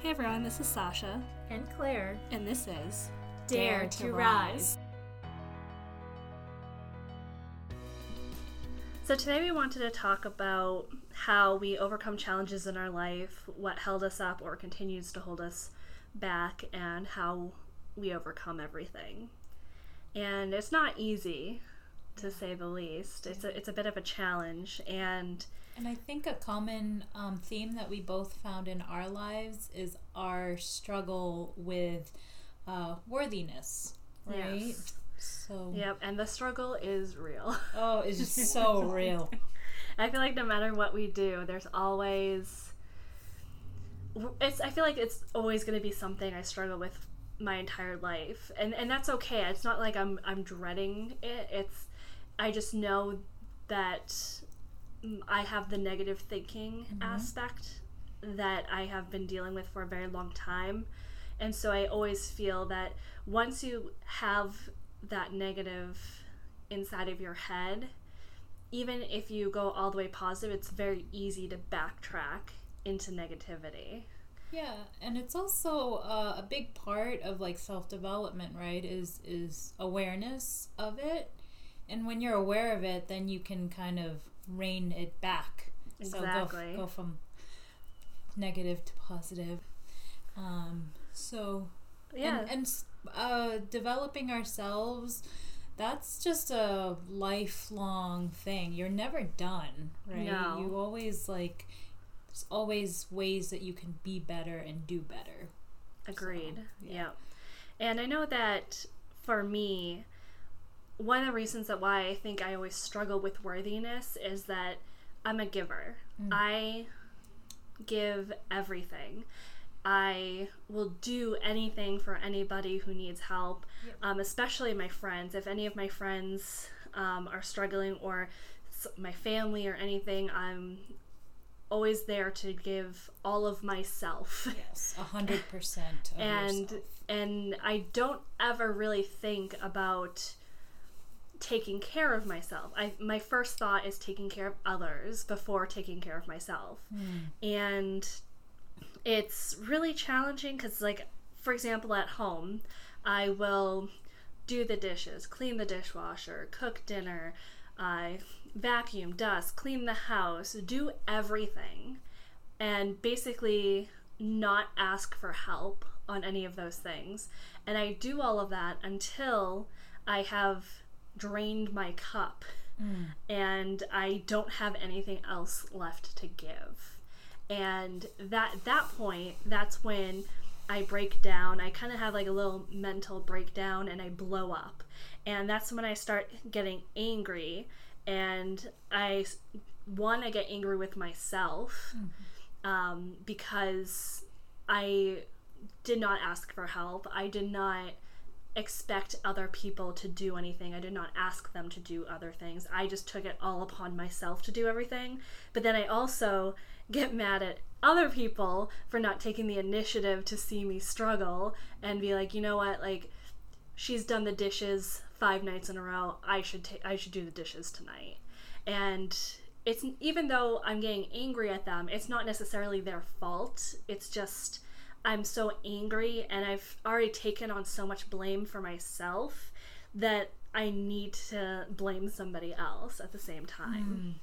Hey everyone, this is Sasha. And Claire. And this is Dare to Rise. So today we wanted to talk about how we overcome challenges in our life, what held us up or continues to hold us back, and how we overcome everything. And it's not easy, to say the least. It's a bit of a challenge, and I think a common theme that we both found in our lives is our struggle with worthiness, right? Yes. So Yep, and the struggle is real. Oh, it's just so real. I feel like no matter what we do, there's always I feel like it's always going to be something I struggle with my entire life, and that's okay. It's not like I'm dreading it. I just know that I have the negative thinking aspect that I have been dealing with for a very long time, and so I always feel that once you have that negative inside of your head, even if you go all the way positive, it's very easy to backtrack into negativity. Yeah, and it's also a big part of like self-development, right? Is awareness of it. And when you're aware of it, then you can kind of rein it back. Exactly. So go from negative to positive. Yeah. And developing ourselves, that's just a lifelong thing. You're never done, right? No. You always there's always ways that you can be better and do better. Agreed. So, yeah. And I know that for me, one of the reasons that why I think I always struggle with worthiness is that I'm a giver. I give everything. I will do anything for anybody who needs help, especially my friends. If any of my friends are struggling, or my family or anything, I'm always there to give all of myself. Yes, 100% of yourself. And I don't ever really think about taking care of myself. My first thought is taking care of others before taking care of myself. And it's really challenging because, like, for example, at home, I will do the dishes, clean the dishwasher, cook dinner, vacuum, dust, clean the house, do everything, and basically not ask for help on any of those things. And I do all of that until I have drained my cup and I don't have anything else left to give. And that point, that's when I break down. I kind of have like a little mental breakdown and I blow up. And that's when I start getting angry, and I get angry with myself because I did not ask for help. I did not expect other people to do anything. I did not ask them to do other things. I just took it all upon myself to do everything. But then I also get mad at other people for not taking the initiative to see me struggle and be like, you know what, like, she's done the dishes 5 nights in a row. I should do the dishes tonight. And it's, even though I'm getting angry at them, it's not necessarily their fault. It's just I'm so angry and I've already taken on so much blame for myself that I need to blame somebody else at the same time.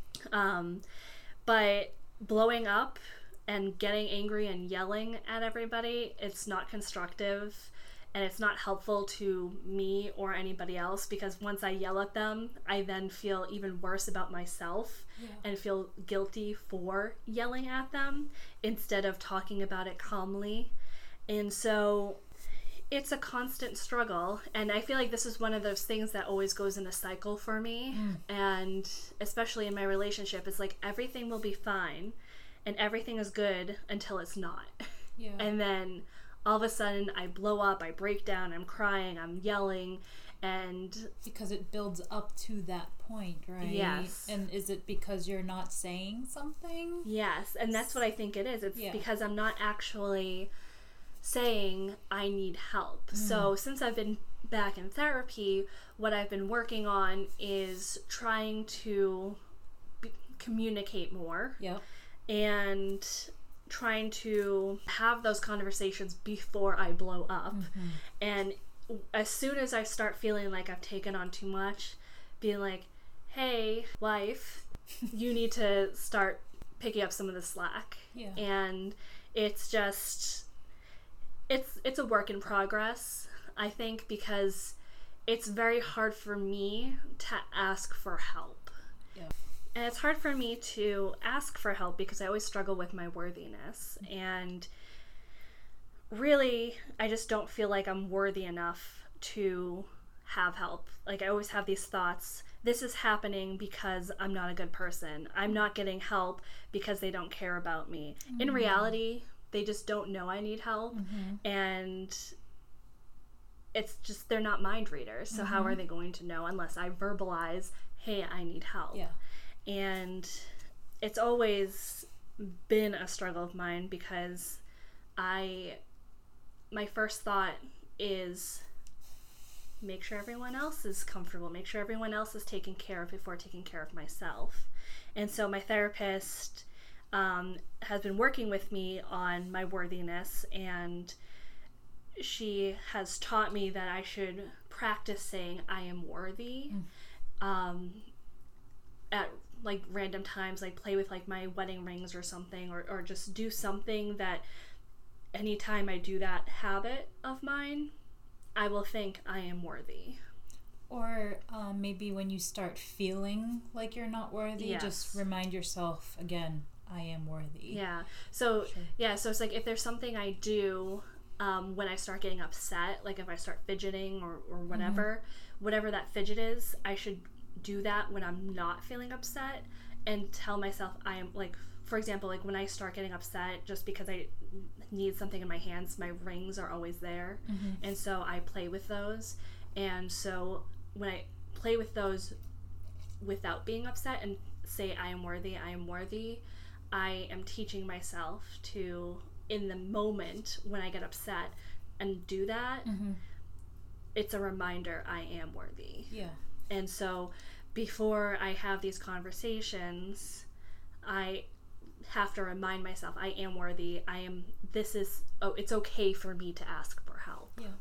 But blowing up and getting angry and yelling at everybody, it's not constructive and it's not helpful to me or anybody else, because once I yell at them, I then feel even worse about myself and feel guilty for yelling at them instead of talking about it calmly. And so it's a constant struggle, and I feel like this is one of those things that always goes in a cycle for me. And especially in my relationship, it's like everything will be fine and everything is good until it's not. And then all of a sudden I blow up, I break down, I'm crying, I'm yelling, and because it builds up to that point, right? Yes. And is it because you're not saying something? Yes, and that's what I think it is. It's because I'm not actually saying I need help. So since I've been back in therapy, what I've been working on is trying to communicate more. And trying to have those conversations before I blow up. And as soon as I start feeling like I've taken on too much, being like, hey, wife, you need to start picking up some of the slack. Yeah. And it's just, it's a work in progress, I think, because it's very hard for me to ask for help. Yeah. And it's hard for me to ask for help because I always struggle with my worthiness. And really, I just don't feel like I'm worthy enough to have help. Like, I always have these thoughts, this is happening because I'm not a good person. I'm not getting help because they don't care about me. In reality, they just don't know I need help. And it's just, they're not mind readers. So how are they going to know unless I verbalize, hey, I need help? Yeah. And it's always been a struggle of mine because my first thought is make sure everyone else is comfortable, make sure everyone else is taken care of before taking care of myself. And so my therapist has been working with me on my worthiness, and she has taught me that I should practice saying I am worthy at like random times, like play with like my wedding rings or something, or just do something that anytime I do that habit of mine, I will think I am worthy. Or maybe when you start feeling like you're not worthy, just remind yourself again, I am worthy. Yeah. So, so it's like if there's something I do when I start getting upset, like if I start fidgeting or whatever, whatever that fidget is, I should do that when I'm not feeling upset and tell myself I am, like, for example, like when I start getting upset just because I need something in my hands, my rings are always there. And so I play with those. And so when I play with those without being upset and say I am worthy, I am teaching myself to, in the moment when I get upset and do that, it's a reminder I am worthy. Yeah. And so before I have these conversations, I have to remind myself I am worthy. It's okay for me to ask for help. Yeah.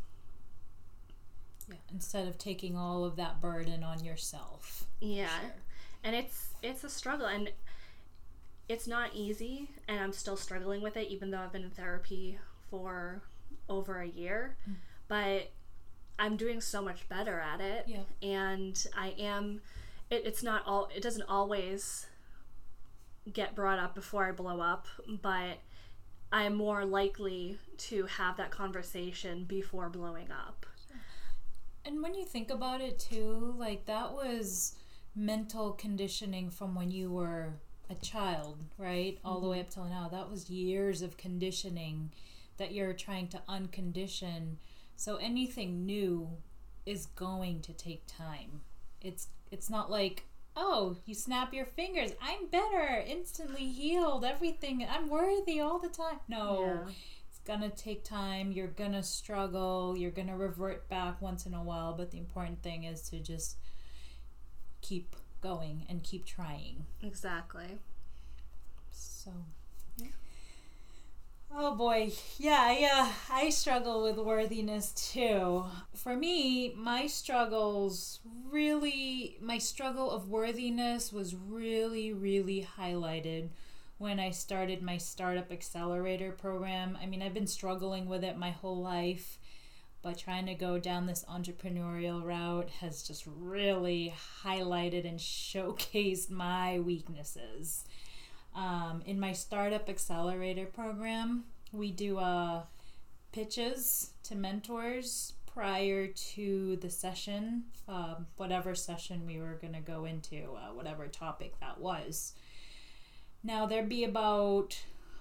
Yeah. Instead of taking all of that burden on yourself. Yeah. Sure. And it's a struggle, and it's not easy, and I'm still struggling with it even though I've been in therapy for over a year. But I'm doing so much better at it. Yeah. And I am, it doesn't always get brought up before I blow up, but I'm more likely to have that conversation before blowing up. And when you think about it too, like that was mental conditioning from when you were a child, right? All the way up till now. That was years of conditioning that you're trying to uncondition. So anything new is going to take time. It's not like, oh, you snap your fingers, I'm better, instantly healed, everything, I'm worthy all the time. No, it's gonna take time. You're gonna struggle. You're gonna revert back once in a while. But the important thing is to just keep going and keep trying. Exactly. So, oh boy, yeah, I struggle with worthiness too. For me, my struggle of worthiness was really highlighted when I started my Startup Accelerator program. I mean, I've been struggling with it my whole life, but trying to go down this entrepreneurial route has just really highlighted and showcased my weaknesses. In my Startup Accelerator program, we do pitches to mentors prior to the session, whatever session we were going to go into, whatever topic that was. Now, there'd be about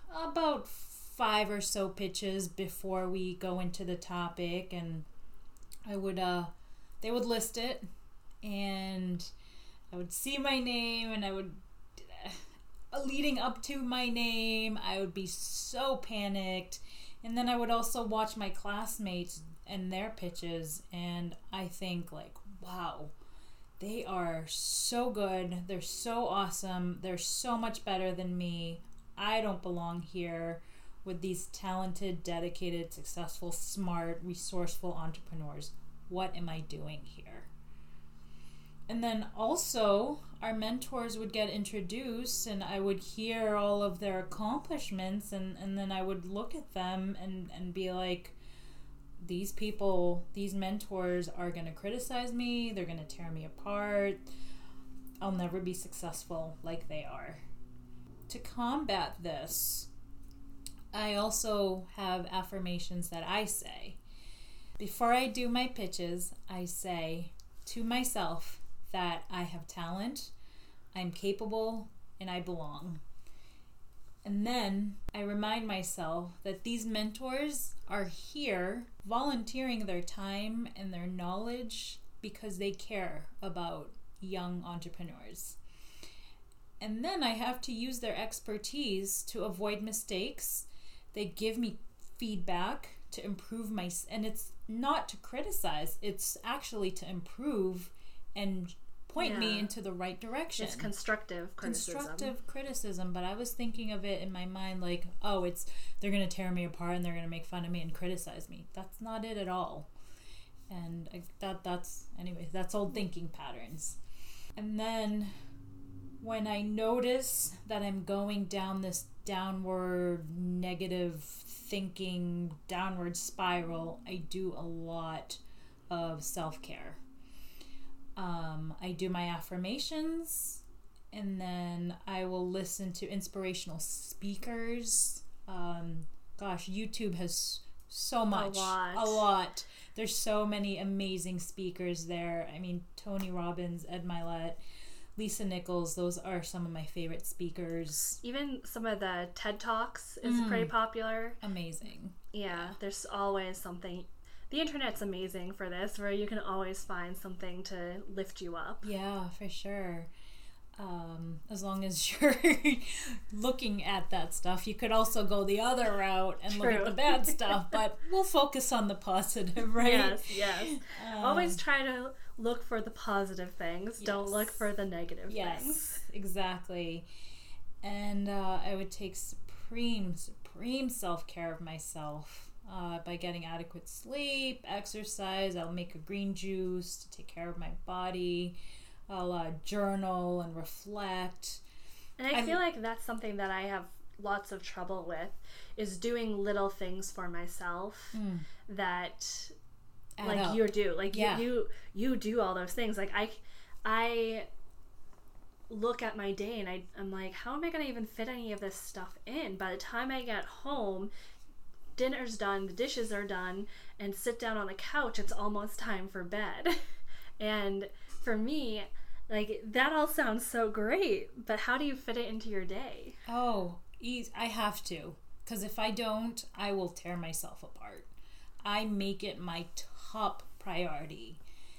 5 or so pitches before we go into the topic, and they would list it, and I would see my name, and I would, leading up to my name, I would be so panicked. And then I would also watch my classmates and their pitches, and I think like, wow, they are so good, they're so awesome, they're so much better than me. I don't belong here with these talented, dedicated, successful, smart, resourceful entrepreneurs. What am I doing here? And then also, our mentors would get introduced, and I would hear all of their accomplishments, and then I would look at them and be like, these people, these mentors are going to criticize me, they're going to tear me apart, I'll never be successful like they are. To combat this, I also have affirmations that I say. Before I do my pitches, I say to myself that I have talent, I'm capable, and I belong. And then I remind myself that these mentors are here volunteering their time and their knowledge because they care about young entrepreneurs. And then I have to use their expertise to avoid mistakes. They give me feedback to improve and it's not to criticize, it's actually to improve and point me into the right direction. It's constructive criticism. But I was thinking of it in my mind like, oh, they're going to tear me apart and they're going to make fun of me and criticize me. That's not it at all. And that's old thinking patterns. And then when I notice that I'm going down this downward negative thinking, downward spiral, I do a lot of self-care. I do my affirmations, and then I will listen to inspirational speakers. YouTube has so much. A lot. There's so many amazing speakers there. I mean, Tony Robbins, Ed Mylett, Lisa Nichols, those are some of my favorite speakers. Even some of the TED Talks is pretty popular. Amazing. Yeah, there's always something. The internet's amazing for this, where you can always find something to lift you up. Yeah, for sure. As long as you're looking at that stuff. You could also go the other route and look at the bad stuff, but we'll focus on the positive, right? Yes. Always try to look for the positive things. Yes. Don't look for the negative things. Yes, exactly. And I would take supreme self-care of myself. By getting adequate sleep, exercise. I'll make a green juice to take care of my body. I'll journal and reflect. And I feel like that's something that I have lots of trouble with, is doing little things for myself that you do. Like you do all those things. Like I look at my day and I'm like, how am I going to even fit any of this stuff in? By the time I get home, dinner's done, the dishes are done, and sit down on the couch, it's almost time for bed. And for me, like, that all sounds so great, but how do you fit it into your day? Oh, I have to, because if I don't, I will tear myself apart. I make it my top priority.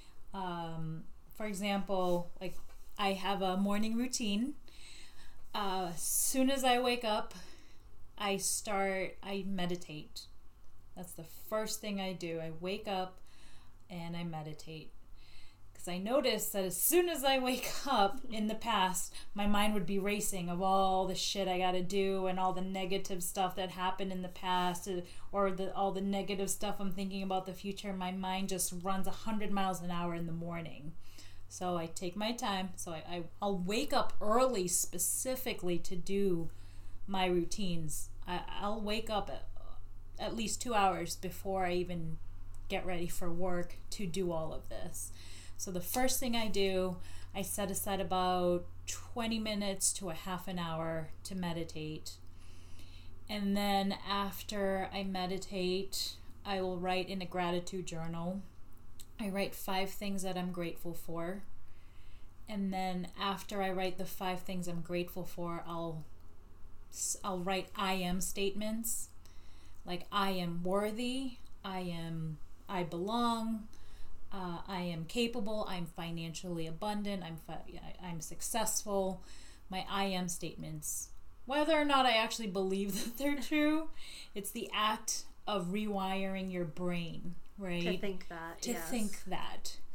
For example, like, I have a morning routine. As soon as I wake up, I meditate. That's the first thing I do. I wake up and I meditate. Because I noticed that as soon as I wake up, in the past, my mind would be racing of all the shit I gotta do and all the negative stuff that happened in the past, or all the negative stuff I'm thinking about the future. My mind just runs 100 miles an hour in the morning. So I take my time. So I'll wake up early specifically to do my routines. I'll wake up at least 2 hours before I even get ready for work to do all of this. So the first thing I do, I set aside about 20 minutes to a half an hour to meditate. And then after I meditate, I will write in a gratitude journal. I write 5 things that I'm grateful for. And then after I write the 5 things I'm grateful for, I'll write I am statements. Like, I am worthy, I belong, I am capable, I'm financially abundant, I'm successful. My I am statements. Whether or not I actually believe that they're true, it's the act of rewiring your brain, right? To think that, To think that.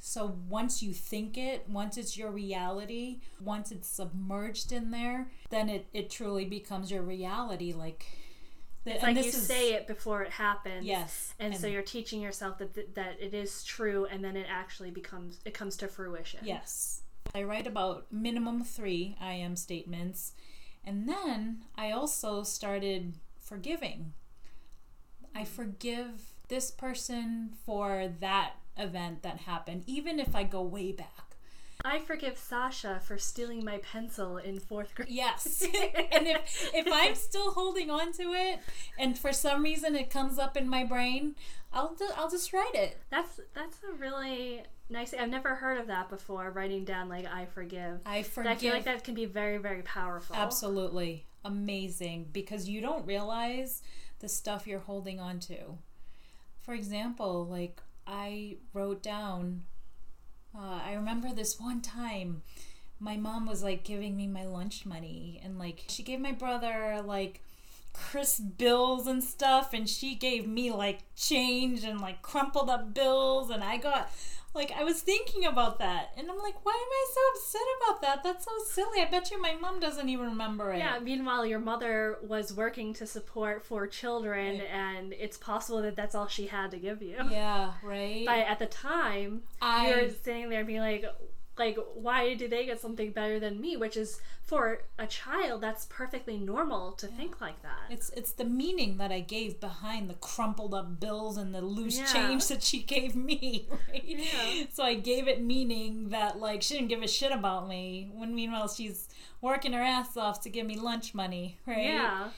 So once you think it, once it's your reality, once it's submerged in there, then it truly becomes your reality. Like, it's like you say it before it happens. Yes. And so you're teaching yourself that it is true, and then it actually comes to fruition. Yes. I write about minimum 3 I am statements. And then I also started forgiving. I forgive this person for that event that happened, even if I go way back. I forgive Sasha for stealing my pencil in 4th grade. Yes. And if I'm still holding on to it, and for some reason it comes up in my brain, I'll just write it. That's a really nice. I've never heard of that before. Writing down like I forgive. I forgive. I feel like that can be very, very powerful. Absolutely amazing, because you don't realize the stuff you're holding on to. For example, like I wrote down. I remember this one time my mom was like giving me my lunch money, and like she gave my brother like crisp bills and stuff, and she gave me like change and like crumpled up bills, and I got like, I was thinking about that, and I'm like, why am I so upset about that? That's so silly. I bet you my mom doesn't even remember it. Yeah, meanwhile your mother was working to support 4 children, right. And it's possible that that's all she had to give you. Yeah, right. But at the time, you're sitting there being like, why do they get something better than me? Which is, for a child, that's perfectly normal to think like that. It's the meaning that I gave behind the crumpled up bills and the loose change that she gave me, right? Yeah. So I gave it meaning that, like, she didn't give a shit about me, when meanwhile she's working her ass off to give me lunch money, right? Yeah.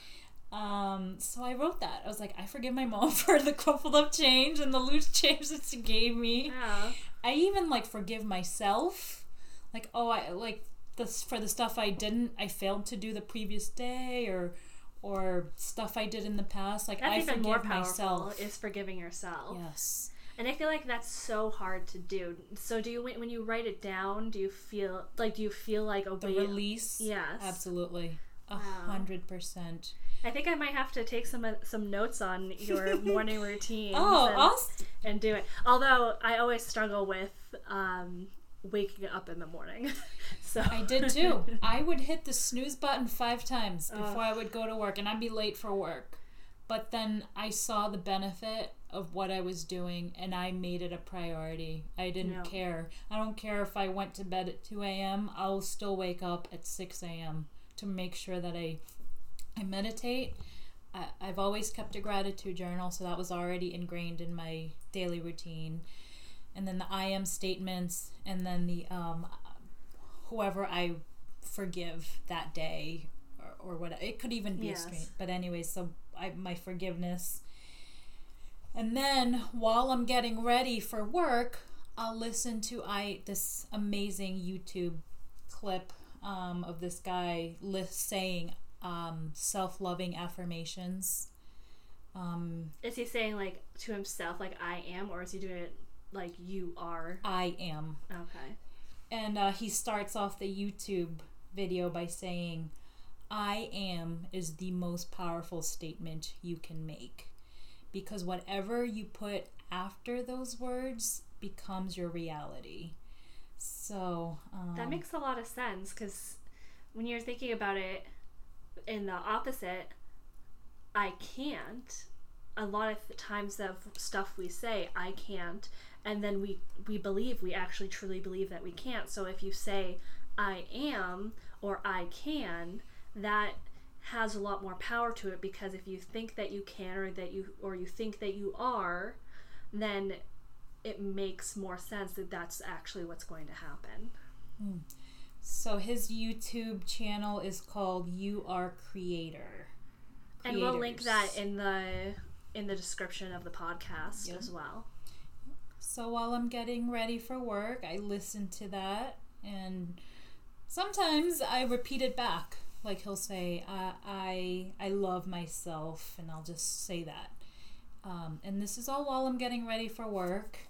So I wrote that. I was like, I forgive my mom for the crumpled up change and the loose change that she gave me. Yeah. I even like forgive myself. Like, I like this for the stuff I failed to do the previous day, or stuff I did in the past. Like, that's I even forgive more powerful, myself. is forgiving yourself. Yes. And I feel like that's so hard to do. So do you, when you write it down, do you feel like the release? Yes. Absolutely. 100%. I think I might have to take some notes on your morning routine. Awesome. And do it. Although I always struggle with waking up in the morning. So I did too. I would hit the snooze button 5 times before I would go to work, and I'd be late for work. But then I saw the benefit of what I was doing, and I made it a priority. I didn't care. I don't care if I went to bed at 2 a.m. I'll still wake up at 6 a.m. to make sure that I meditate. I've always kept a gratitude journal, so that was already ingrained in my daily routine. And then the I am statements, and then the whoever I forgive that day, or whatever. It could even be a straight. But anyway, so my forgiveness. And then while I'm getting ready for work, I'll listen to this amazing YouTube clip of this guy saying self-loving affirmations. Is he saying like to himself like I am, or is he doing it like you are? I am. Okay. And he starts off the YouTube video by saying, I am is the most powerful statement you can make, because whatever you put after those words becomes your reality. So that makes a lot of sense, because when you're thinking about it in the opposite, I can't, a lot of the times of stuff we say I can't, and then we actually truly believe that we can't. So if you say I am or I can, that has a lot more power to it, because if you think that you can, or you think that you are, then it makes more sense that that's actually what's going to happen. So his YouTube channel is called You Are Creator. And we'll link that in the description of the podcast as well. So while I'm getting ready for work, I listen to that, and sometimes I repeat it back. Like, he'll say, I love myself, and I'll just say that. And this is all while I'm getting ready for work.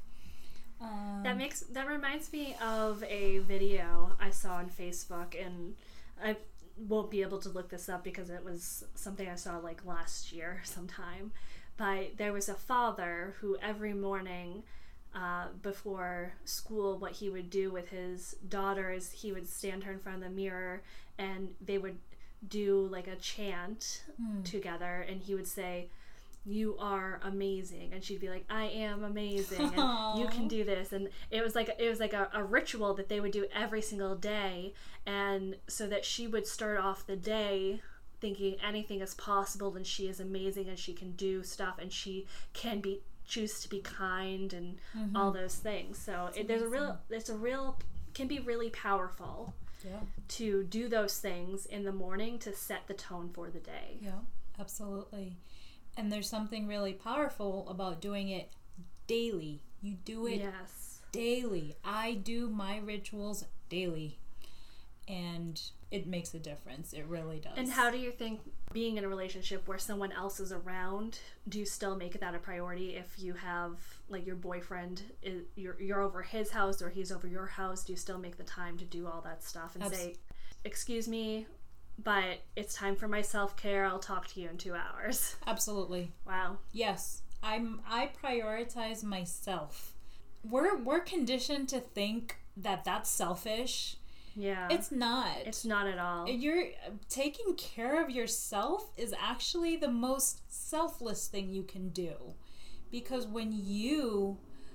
That reminds me of a video I saw on Facebook, and I won't be able to look this up because it was something I saw like last year sometime. But there was a father who every morning before school, what he would do with his daughter is he would stand her in front of the mirror and they would do like a chant together, and he would say, "You are amazing," and she'd be like, "I am amazing," and "You can do this," and it was like a ritual that they would do every single day, and so that she would start off the day thinking anything is possible and she is amazing and she can do stuff and she can choose to be kind and all those things. So can be really powerful to do those things in the morning to set the tone for the day. Yeah, absolutely. And there's something really powerful about doing it daily. You do it daily. I do my rituals daily. And it makes a difference. It really does. And how do you think being in a relationship where someone else is around, do you still make that a priority if you have, like, your boyfriend, you're over his house or he's over your house? Do you still make the time to do all that stuff and say, "Excuse me, but it's time for my self-care. I'll talk to you in 2 hours"? Absolutely. Wow. Yes. I prioritize myself. We're conditioned to think that that's selfish. Yeah. It's not. It's not at all. You're taking care of yourself is actually the most selfless thing you can do. Because when you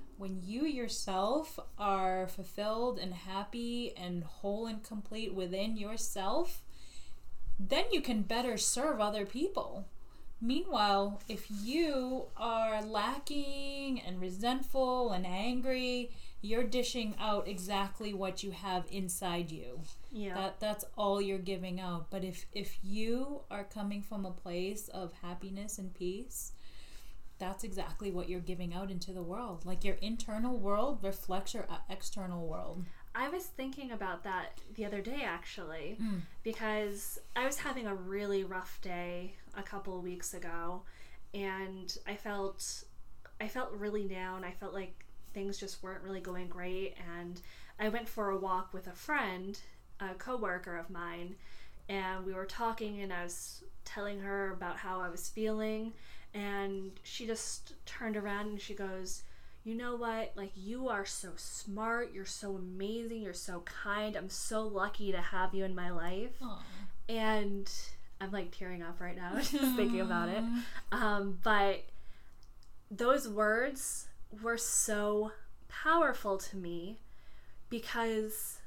yourself are fulfilled and happy and whole and complete within yourself, then you can better serve other people. Meanwhile, if you are lacking and resentful and angry, you're dishing out exactly what you have inside you. Yeah. That's all you're giving out. But if you are coming from a place of happiness and peace, that's exactly what you're giving out into the world. Like, your internal world reflects your external world. I was thinking about that the other day, actually, because I was having a really rough day a couple of weeks ago, and I felt really down. I felt like things just weren't really going great, and I went for a walk with a friend, a coworker of mine, and we were talking, and I was telling her about how I was feeling, and she just turned around and she goes, "You know what? Like, you are so smart. You're so amazing. You're so kind. I'm so lucky to have you in my life." Aww. And I'm like tearing up right now just thinking about it. But those words were so powerful to me because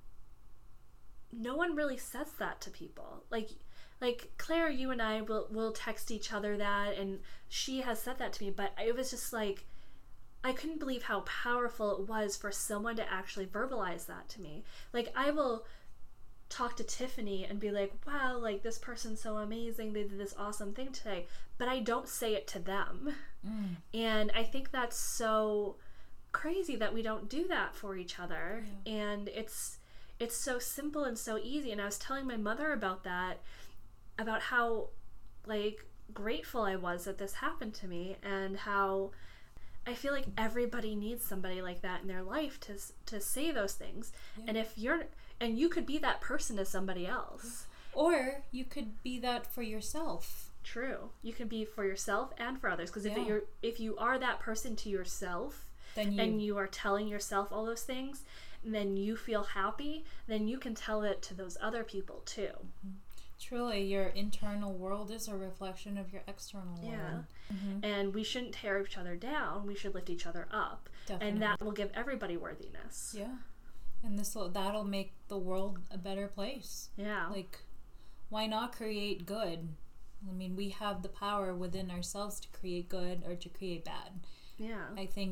no one really says that to people. Like Claire, you and I will text each other that, and she has said that to me, but it was just like, I couldn't believe how powerful it was for someone to actually verbalize that to me. Like, I will talk to Tiffany and be like, "Wow, like, this person's so amazing. They did this awesome thing today." But I don't say it to them. And I think that's so crazy that we don't do that for each other. Yeah. And it's so simple and so easy. And I was telling my mother about that, about how, like, grateful I was that this happened to me, and how I feel like everybody needs somebody like that in their life to say those things. Yeah. And you could be that person to somebody else. Or you could be that for yourself. True. You can be for yourself and for others. Because if you are that person to yourself, and you are telling yourself all those things, and then you feel happy, then you can tell it to those other people too. Truly, your internal world is a reflection of your external world. Yeah. And we shouldn't tear each other down. We should lift each other up. Definitely. And that will give everybody worthiness. Yeah. And that'll make the world a better place. Yeah. Like, why not create good? I mean, we have the power within ourselves to create good or to create bad. Yeah.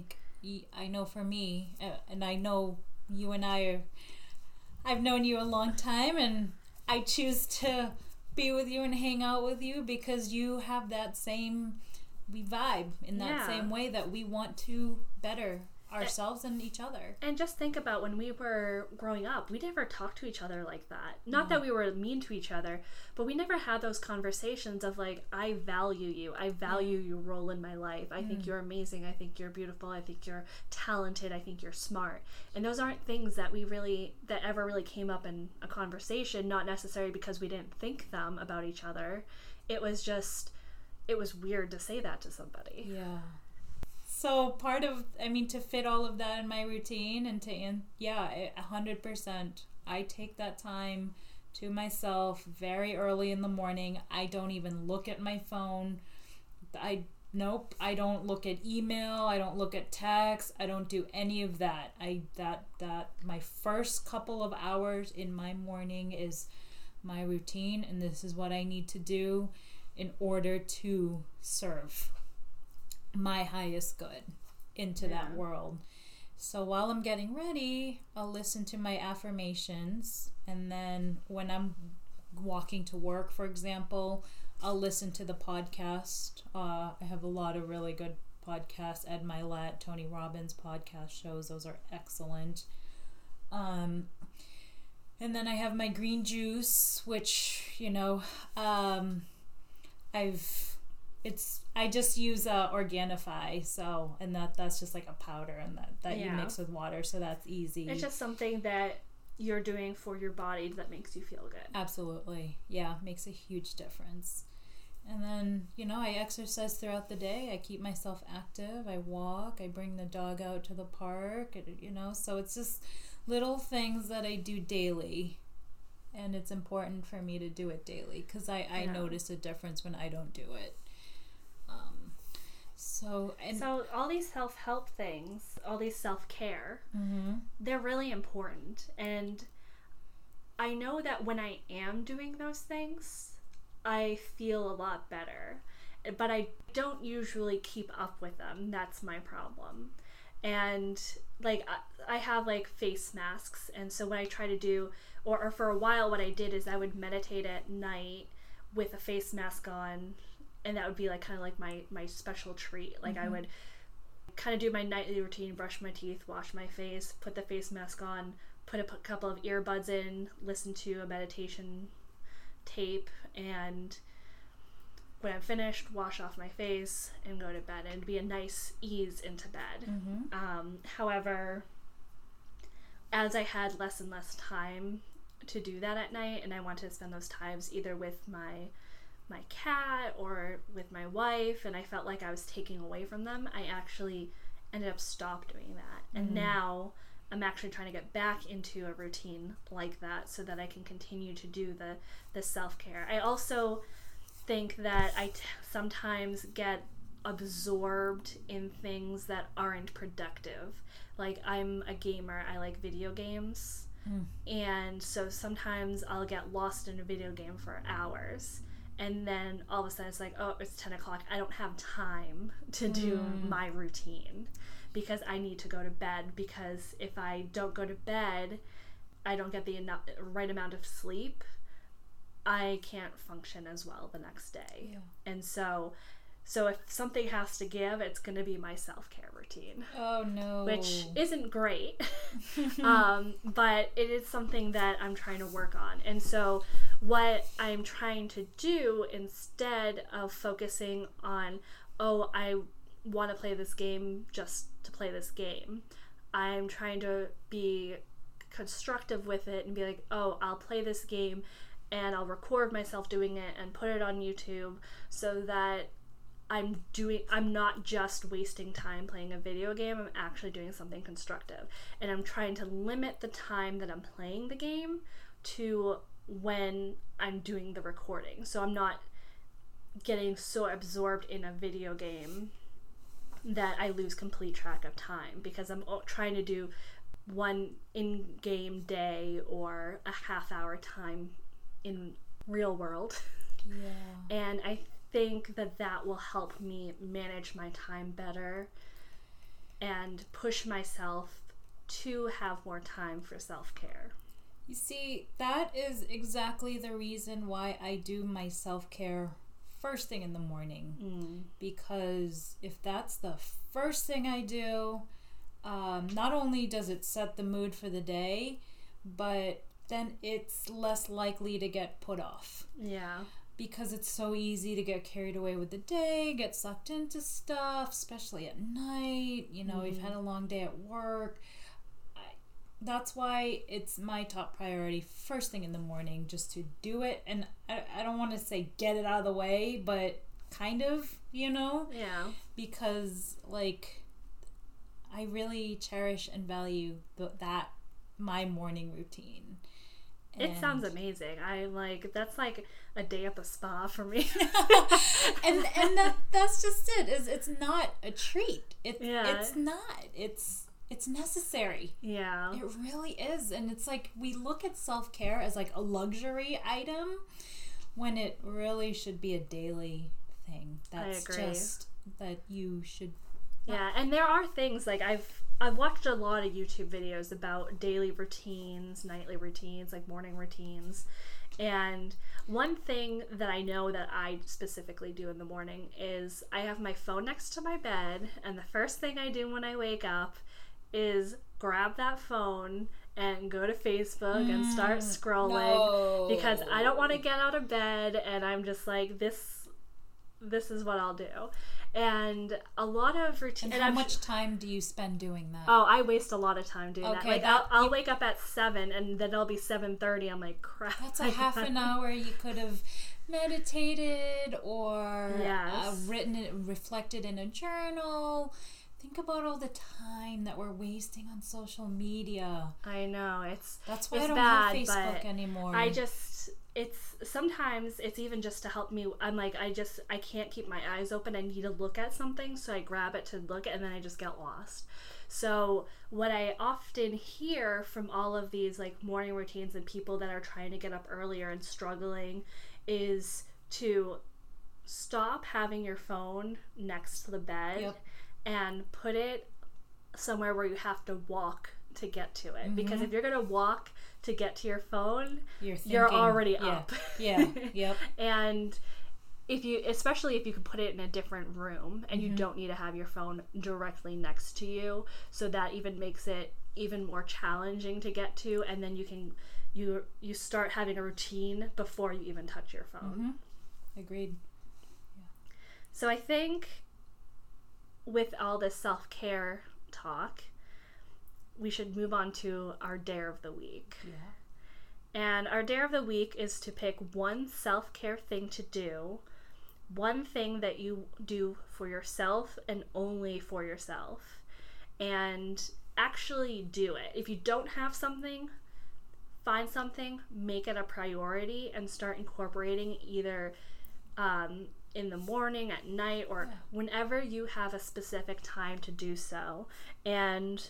I know for me, and I know you and I've known you a long time, and I choose to be with you and hang out with you because you have that same, we vibe in that same way that we want to better ourselves and each other. And just think about when we were growing up, we never talked to each other like that. Not that we were mean to each other, but we never had those conversations of like, I value you. I value your role in my life. I think you're amazing. I think you're beautiful. I think you're talented. I think you're smart. And those aren't things that ever really came up in a conversation, not necessarily because we didn't think them about each other. It was weird to say that to somebody. Yeah. So to fit all of that in my routine and 100%, I take that time to myself very early in the morning. I don't even look at my phone. I don't look at email. I don't look at text. I don't do any of that. My first couple of hours in my morning is my routine, and this is what I need to do in order to serve my highest good into that world. So while I'm getting ready, I'll listen to my affirmations, and then when I'm walking to work, for example, I'll listen to the podcast. I have a lot of really good podcasts. Ed Milet, Tony Robbins podcast shows. Those are excellent. And then I have my green juice, which, I just use Organifi, so, and that's just like a powder, and that you mix with water, so that's easy. It's just something that you're doing for your body that makes you feel good. Absolutely. Yeah, makes a huge difference. And then, I exercise throughout the day. I keep myself active. I walk. I bring the dog out to the park, so it's just little things that I do daily. And it's important for me to do it daily because I notice a difference when I don't do it. So all these self-help things, all these self-care, they're really important. And I know that when I am doing those things, I feel a lot better. But I don't usually keep up with them. That's my problem. And I have face masks, and so what I try to do, or for a while what I did is I would meditate at night with a face mask on, and that would be kind of my special treat. I would kind of do my nightly routine, brush my teeth, wash my face, put the face mask on, put a couple of earbuds in, listen to a meditation tape, and when I'm finished, wash off my face and go to bed, and it'd be a nice ease into bed. However, as I had less and less time to do that at night, and I wanted to spend those times either with my cat or with my wife, and I felt like I was taking away from them, I actually ended up stop doing that. And now I'm actually trying to get back into a routine like that so that I can continue to do the self-care. I also think that I sometimes get absorbed in things that aren't productive. I'm a gamer. I like video games. And so sometimes I'll get lost in a video game for hours. And then all of a sudden it's it's 10 o'clock. I don't have time to do my routine because I need to go to bed, because if I don't go to bed, I don't get the right amount of sleep. I can't function as well the next day. Yeah. And so if something has to give, it's going to be my self-care routine. Oh, no. Which isn't great, but it is something that I'm trying to work on. And so what I'm trying to do, instead of focusing on, I want to play this game just to play this game, I'm trying to be constructive with it and be I'll play this game and I'll record myself doing it and put it on YouTube so that I'm not just wasting time playing a video game, I'm actually doing something constructive. And I'm trying to limit the time that I'm playing the game to when I'm doing the recording. So I'm not getting so absorbed in a video game that I lose complete track of time, because I'm trying to do one in-game day or a half-hour time in real world. Yeah. And I think that will help me manage my time better and push myself to have more time for self-care. You see, that is exactly the reason why I do my self-care first thing in the morning. Because if that's the first thing I do, not only does it set the mood for the day, but then it's less likely to get put off. Yeah. Because it's so easy to get carried away with the day, get sucked into stuff, especially at night. We've had a long day at work. That's why it's my top priority first thing in the morning, just to do it. And I don't want to say get it out of the way, but kind of, Yeah. Because, I really cherish and value that my morning routine. It sounds amazing. That's like a day at the spa for me. and that's just it. It's not a treat. It's not. It's necessary. Yeah. It really is. And it's like we look at self-care as like a luxury item when it really should be a daily thing. That's just that you should. Yeah, and there are things like I've watched a lot of YouTube videos about daily routines, nightly routines, like morning routines. And one thing that I know that I specifically do in the morning is I have my phone next to my bed, and the first thing I do when I wake up is grab that phone and go to Facebook and start scrolling because I don't want to get out of bed, and I'm just like, this is what I'll do. And a lot of routine. And how much time do you spend doing that? Oh, I waste a lot of time doing that. Like I'll wake up at 7 and then it'll be 7:30. I'm like, crap. That's a half an hour you could have meditated or written it, reflected in a journal. Think about all the time that we're wasting on social media. I know that's why I don't have Facebook anymore. Sometimes it's even just to help me. I'm like, I can't keep my eyes open. I need to look at something, so I grab it to look at, and then I just get lost. So what I often hear from all of these like morning routines and people that are trying to get up earlier and struggling is to stop having your phone next to the bed and put it somewhere where you have to walk to get to it. Because if you're going to walk to get to your phone, you're already up. Yep. And especially if you can put it in a different room and you don't need to have your phone directly next to you, so that even makes it even more challenging to get to, and then you start having a routine before you even touch your phone. Agreed. So I think with all this self-care talk, we should move on to our dare of the week. And our dare of the week is to pick one self-care thing to do, one thing that you do for yourself and only for yourself, and actually do it. If you don't have something, find something, make it a priority, and start incorporating either in the morning, at night, or whenever you have a specific time to do so. And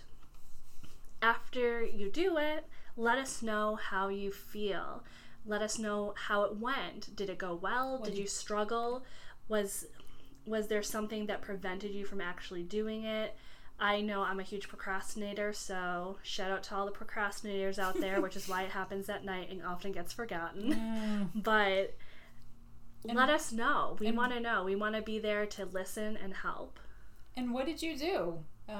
after you do it, let us know how you feel. Let us know how it went. Did it go well? Did you struggle? Was there something that prevented you from actually doing it? I know I'm a huge procrastinator, so shout out to all the procrastinators out there, which is why it happens at night and often gets forgotten. But let us know. We want to know. We want to be there to listen and help. And what did you do?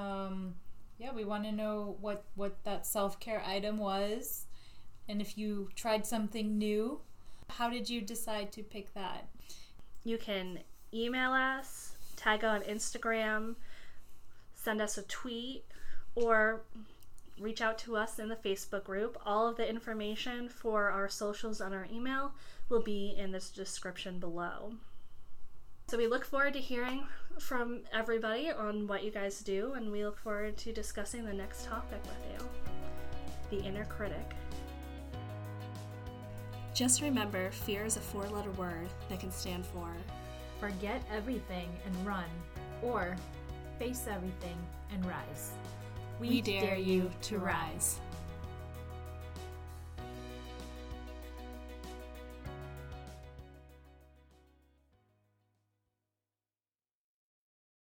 We want to know what that self-care item was. And if you tried something new, how did you decide to pick that? You can email us, tag on Instagram, send us a tweet, or reach out to us in the Facebook group. All of the information for our socials on our email will be in this description below. So we look forward to hearing from everybody on what you guys do, and we look forward to discussing the next topic with you, the inner critic. Just remember, fear is a 4-letter word that can stand for forget everything and run, or face everything and rise. We dare you to rise.